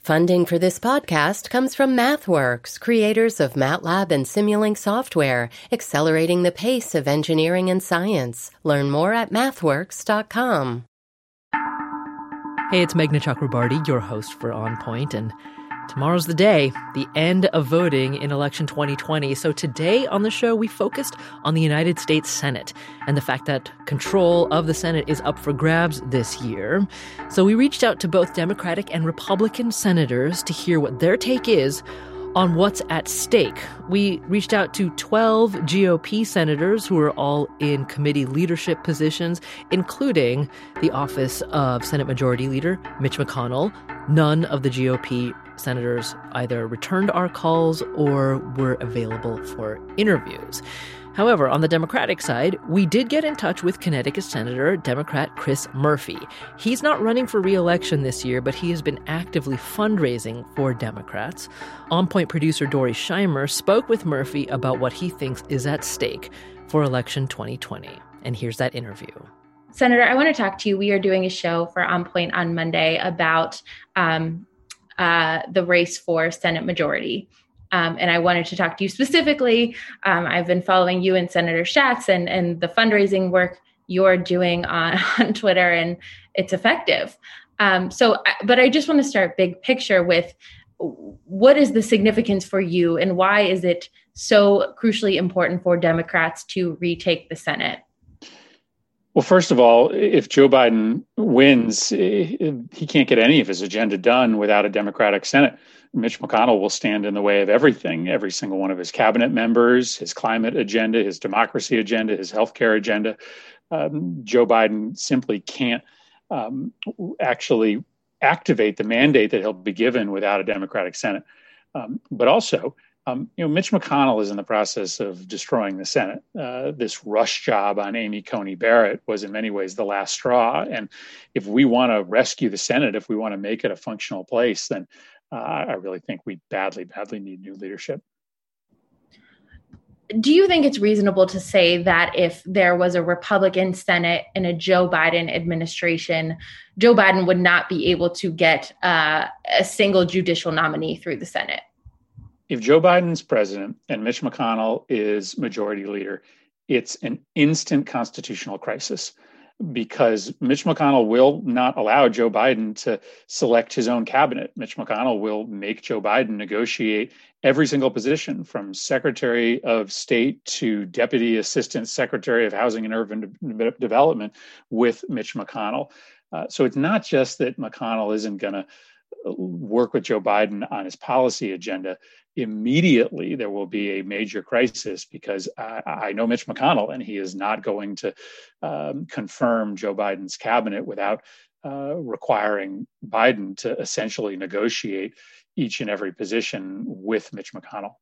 Funding for this podcast comes from MathWorks, creators of MATLAB and Simulink software, accelerating the pace of engineering and science. Learn more at mathworks.com. Hey, it's Meghna Chakrabarty, your host for On Point, and tomorrow's the day, the end of voting in election 2020. So today on the show, we focused on the United States Senate and the fact that control of the Senate is up for grabs this year. So we reached out to both Democratic and Republican senators to hear what their take is on what's at stake. We reached out to 12 GOP senators who are all in committee leadership positions, including the office of Senate Majority Leader Mitch McConnell. None of the GOP senators either returned our calls or were available for interviews. However, on the Democratic side, we did get in touch with Connecticut Senator Democrat Chris Murphy. He's not running for re-election this year, but he has been actively fundraising for Democrats. On Point producer Dory Scheimer spoke with Murphy about what he thinks is at stake for election 2020. And here's that interview. Senator, I want to talk to you. We are doing a show for On Point on Monday about the race for Senate majority. And I wanted to talk to you specifically. I've been following you and Senator Schatz and the fundraising work you're doing on Twitter, and it's effective. But I just want to start big picture with what is the significance for you and why is it so crucially important for Democrats to retake the Senate? Well, first of all, if Joe Biden wins, he can't get any of his agenda done without a Democratic Senate. Mitch McConnell will stand in the way of everything, every single one of his cabinet members, his climate agenda, his democracy agenda, his healthcare agenda. Joe Biden simply can't actually activate the mandate that he'll be given without a Democratic Senate. But also, Mitch McConnell is in the process of destroying the Senate. This rush job on Amy Coney Barrett was in many ways the last straw. And if we want to rescue the Senate, if we want to make it a functional place, then I really think we badly need new leadership. Do you think it's reasonable to say that if there was a Republican Senate in a Joe Biden administration, Joe Biden would not be able to get a single judicial nominee through the Senate? If Joe Biden's president and Mitch McConnell is majority leader, it's an instant constitutional crisis because Mitch McConnell will not allow Joe Biden to select his own cabinet. Mitch McConnell will make Joe Biden negotiate every single position from Secretary of State to Deputy Assistant Secretary of Housing and Urban Development with Mitch McConnell. So it's not just that McConnell isn't going to work with Joe Biden on his policy agenda. Immediately, there will be a major crisis because I know Mitch McConnell, and he is not going to confirm Joe Biden's cabinet without requiring Biden to essentially negotiate each and every position with Mitch McConnell.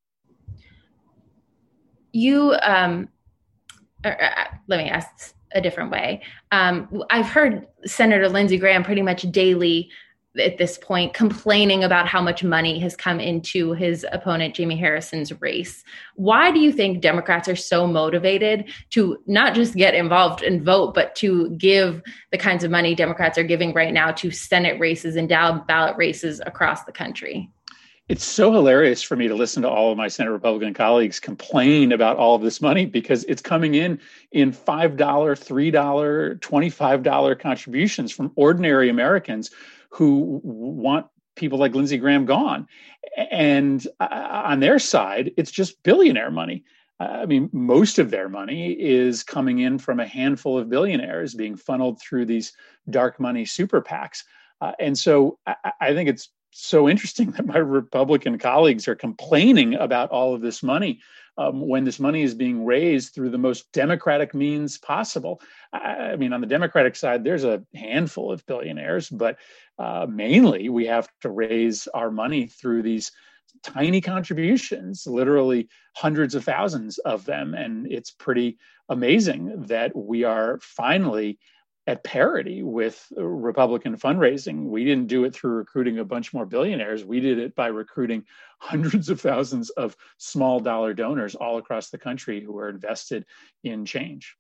Let me ask a different way. I've heard Senator Lindsey Graham pretty much daily at this point complaining about how much money has come into his opponent, Jamie Harrison's race. Why do you think Democrats are so motivated to not just get involved and vote, but to give the kinds of money Democrats are giving right now to Senate races and down ballot races across the country? It's so hilarious for me to listen to all of my Senate Republican colleagues complain about all of this money because it's coming in $5, $3, $25 contributions from ordinary Americans who want people like Lindsey Graham gone. And on their side, it's just billionaire money. I mean, most of their money is coming in from a handful of billionaires being funneled through these dark money super PACs. And so I think it's so interesting that my Republican colleagues are complaining about all of this money when this money is being raised through the most democratic means possible. I mean, on the Democratic side, there's a handful of billionaires, but mainly we have to raise our money through these tiny contributions, literally hundreds of thousands of them. And it's pretty amazing that we are finally at parity with Republican fundraising. We didn't do it through recruiting a bunch more billionaires. We did it by recruiting hundreds of thousands of small dollar donors all across the country who are invested in change.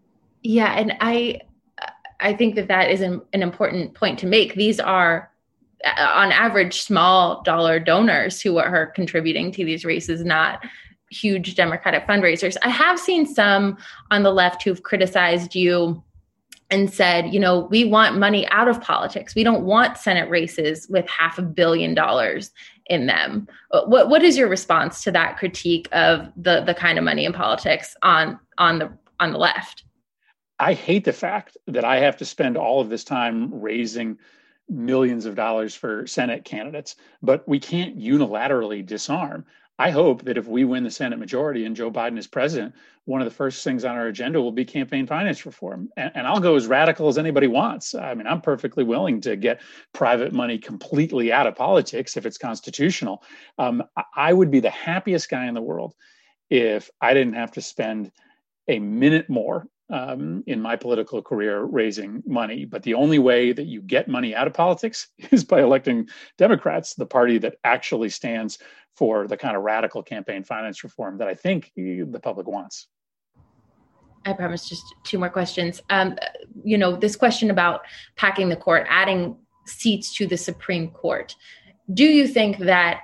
Yeah, and I think that is an important point to make. These are on average, small dollar donors who are contributing to these races, not huge Democratic fundraisers. I have seen some on the left who've criticized you and said, we want money out of politics. We don't want Senate races with $500 million in them. What is your response to that critique of the kind of money in politics on the left? I hate the fact that I have to spend all of this time raising millions of dollars for Senate candidates, but we can't unilaterally disarm. I hope that if we win the Senate majority and Joe Biden is president, one of the first things on our agenda will be campaign finance reform. And I'll go as radical as anybody wants. I mean, I'm perfectly willing to get private money completely out of politics if it's constitutional. I would be the happiest guy in the world if I didn't have to spend a minute more in my political career raising money. But the only way that you get money out of politics is by electing Democrats, the party that actually stands for the kind of radical campaign finance reform that I think the public wants. I promise just two more questions. This question about packing the court, adding seats to the Supreme Court. Do you think that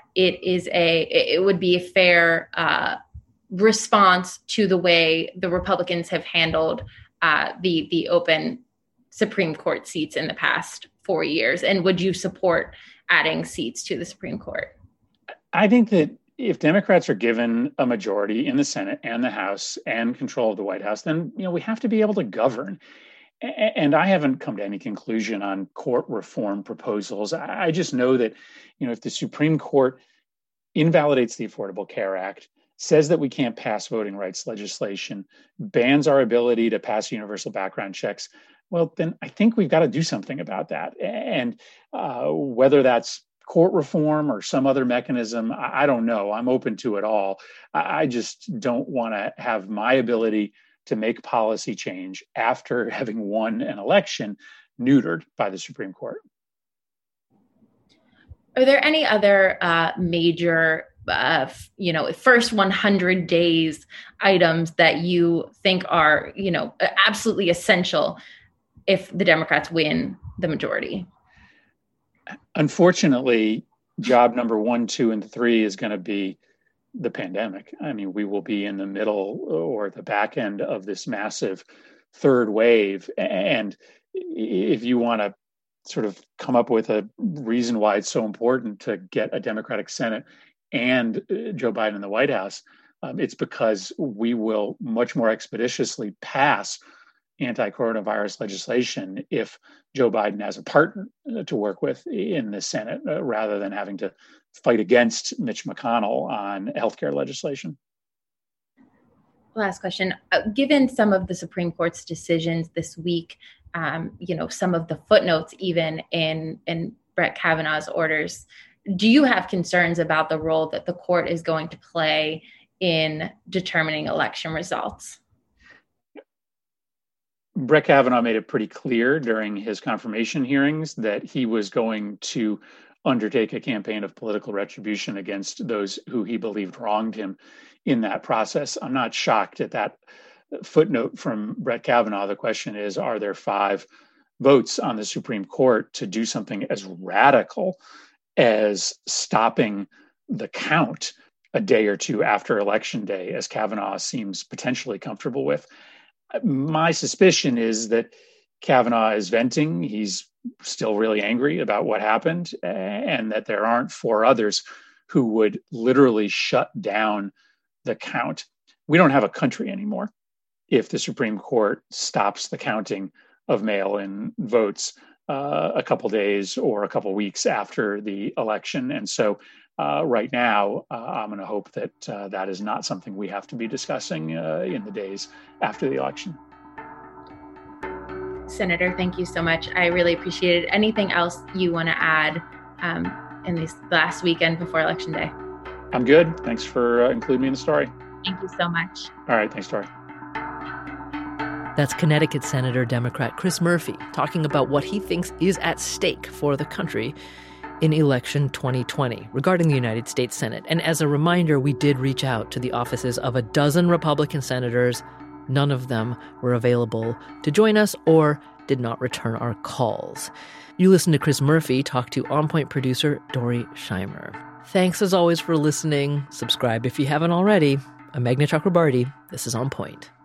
it would be a fair response to the way the Republicans have handled the open Supreme Court seats in the past 4 years? And would you support adding seats to the Supreme Court? I think that if Democrats are given a majority in the Senate and the House and control of the White House, then we have to be able to govern. And I haven't come to any conclusion on court reform proposals. I just know that if the Supreme Court invalidates the Affordable Care Act, says that we can't pass voting rights legislation, bans our ability to pass universal background checks, well, then I think we've got to do something about that. And whether that's court reform or some other mechanism, I don't know. I'm open to it all. I just don't want to have my ability to make policy change after having won an election neutered by the Supreme Court. Are there any other major first 100 days items that you think are, absolutely essential if the Democrats win the majority? Unfortunately, job number 1, 2, and 3 is going to be the pandemic. I mean, we will be in the middle or the back end of this massive third wave. And if you want to sort of come up with a reason why it's so important to get a Democratic Senate and Joe Biden in the White House, it's because we will much more expeditiously pass anti-coronavirus legislation if Joe Biden has a partner to work with in the Senate, rather than having to fight against Mitch McConnell on healthcare legislation. Last question. Given some of the Supreme Court's decisions this week, some of the footnotes even in Brett Kavanaugh's orders, do you have concerns about the role that the court is going to play in determining election results? Brett Kavanaugh made it pretty clear during his confirmation hearings that he was going to undertake a campaign of political retribution against those who he believed wronged him in that process. I'm not shocked at that footnote from Brett Kavanaugh. The question is, are there 5 votes on the Supreme Court to do something as radical as stopping the count a day or two after Election Day, as Kavanaugh seems potentially comfortable with? My suspicion is that Kavanaugh is venting. He's still really angry about what happened, and that there aren't 4 others who would literally shut down the count. We don't have a country anymore if the Supreme Court stops the counting of mail-in votes a couple days or a couple weeks after the election. And so right now, I'm going to hope that that is not something we have to be discussing in the days after the election. Senator, thank you so much. I really appreciate it. Anything else you want to add in this last weekend before Election Day? I'm good. Thanks for including me in the story. Thank you so much. All right. Thanks, Tori. That's Connecticut Senator Democrat Chris Murphy talking about what he thinks is at stake for the country in election 2020 regarding the United States Senate. And as a reminder, we did reach out to the offices of a dozen Republican senators. None of them were available to join us or did not return our calls. You listen to Chris Murphy talk to On Point producer Dori Scheimer. Thanks as always for listening. Subscribe if you haven't already. I'm Meghna Chakrabarty. This is On Point.